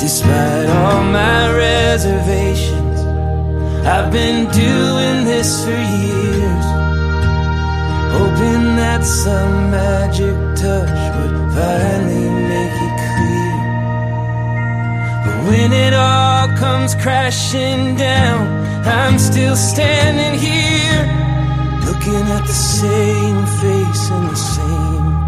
Despite all my reservations, I've been doing this for years, hoping that some magic touch would finally make it clear. But when it all comes crashing down, I'm still standing here, looking at the same face in the same